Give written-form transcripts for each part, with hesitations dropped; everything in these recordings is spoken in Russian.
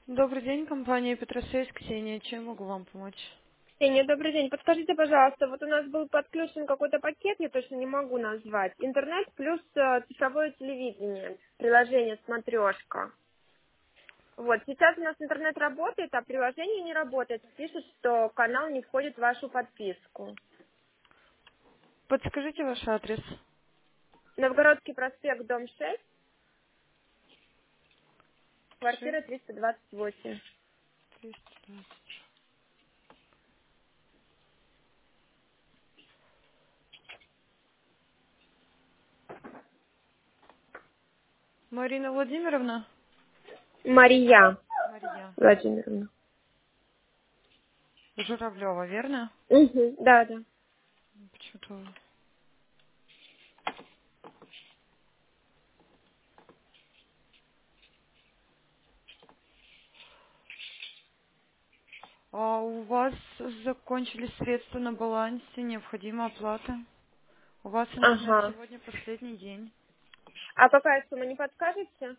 Добрый день, компания Петросейс, Ксения. Чем могу вам помочь? Ксения, добрый день. Подскажите, пожалуйста, вот у нас был подключен какой-то пакет, я точно не могу назвать. Интернет плюс цифровое телевидение, приложение «Смотрешка». Вот, сейчас у нас интернет работает, а приложение не работает. Пишет, что канал не входит в вашу подписку. Подскажите ваш адрес. Новгородский проспект, дом 6, квартира 6 328. 320. Марина Владимировна? Мария Мария. Владимировна. Журавлева, верно? Угу, да, да. Почему-то... А у вас закончились средства на балансе, необходима оплата. У вас интернет Ага. сегодня последний день. А какая сумма, не подскажете?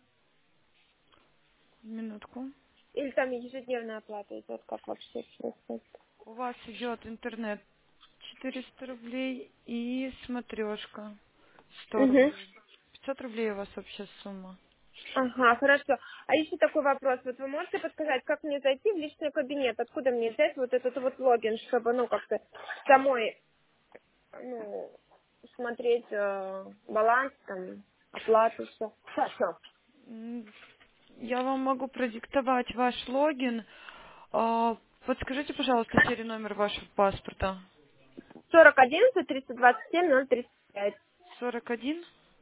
Минутку. Или там ежедневная оплата идет, как вообще происходит? У вас идет интернет 400 рублей и смотрешка 100 Угу. рублей. 500 рублей у вас общая сумма. Ага, хорошо. А еще такой вопрос. Вот вы можете подсказать, как мне зайти в личный кабинет? Откуда мне взять вот этот вот логин, чтобы, ну, как-то самой, ну, смотреть баланс, там, оплату, все. Хорошо. Я вам могу продиктовать ваш логин. Подскажите, пожалуйста, серию номер вашего паспорта. 40 11 327 035. 41.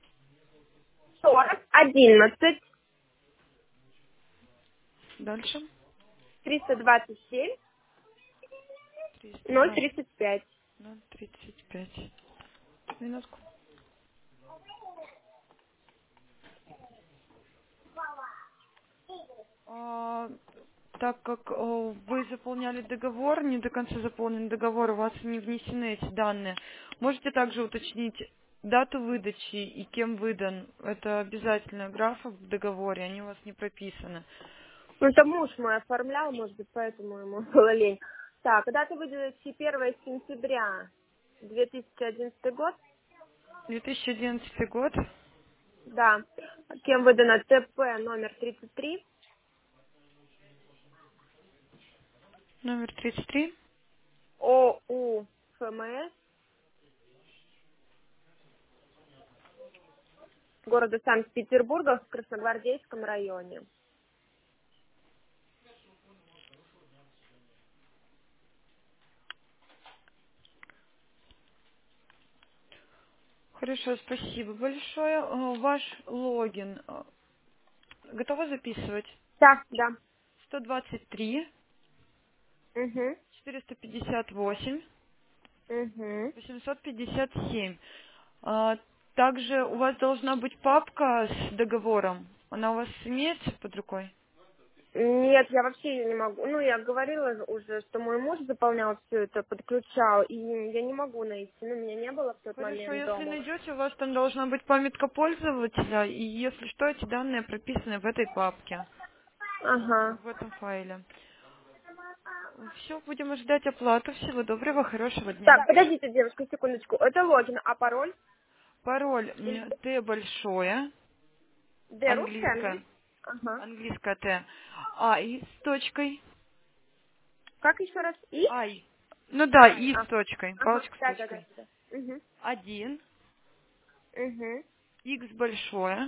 40 11 Дальше. 327 320. 035. 035. Минутку. А, так как вы заполняли договор, не до конца заполнен договор, у вас не внесены эти данные, можете также уточнить дату выдачи и кем выдан. Это обязательная графа в договоре, они у вас не прописаны. Ну, это муж мой оформлял, может быть, поэтому ему было лень. Так, дата выдачи 1 сентября 2011 год. 2011 год, Да. Кем выдано ТП номер 33, номер 33, ОУ ФМС, города Санкт-Петербурга в Красногвардейском районе. Хорошо, спасибо большое. Ваш логин готовы записывать? Да, да. 123 Угу. 458 Угу. 857. Также у вас должна быть папка с договором. Она у вас имеется под рукой? Нет, я вообще ее не могу. Ну, я говорила уже, что мой муж заполнял все это, подключал, и я не могу найти. Ну, меня не было в тот Хорошо, момент если дома. найдете, у вас там должна быть памятка пользователя, и если что, эти данные прописаны в этой папке, Ага. в этом файле. Все, будем ждать оплату. Всего доброго, хорошего дня. Так, подождите, девушка, секундочку. Это логин, а пароль? Пароль Или Т большое, Д русская, английское, английская? Ага. английское Т, А и с точкой, Как еще раз? И? Ай, ну да, Ай. и с А. точкой, Ага. палочка с Да, да, да. точкой. Да. Угу. 1, Угу. Х большое,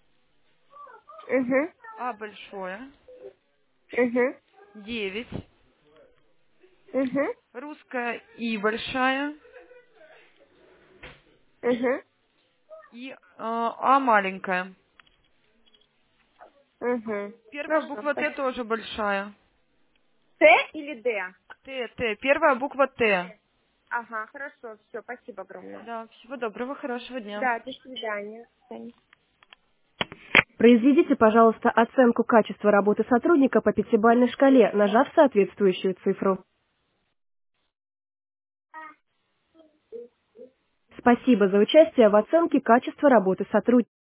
Угу. А большое, Угу. 9, Угу. русская И большая Угу. и А маленькая. Угу. Первая Хорошо, буква Т спасибо. тоже большая. Т или Д? Т, первая буква Т. Ага, хорошо, все, спасибо огромное. Да, всего доброго, хорошего дня. Да, до свидания. До свидания. Произведите, пожалуйста, оценку качества работы сотрудника по пятибалльной шкале, нажав соответствующую цифру. Спасибо за участие в оценке качества работы сотрудника.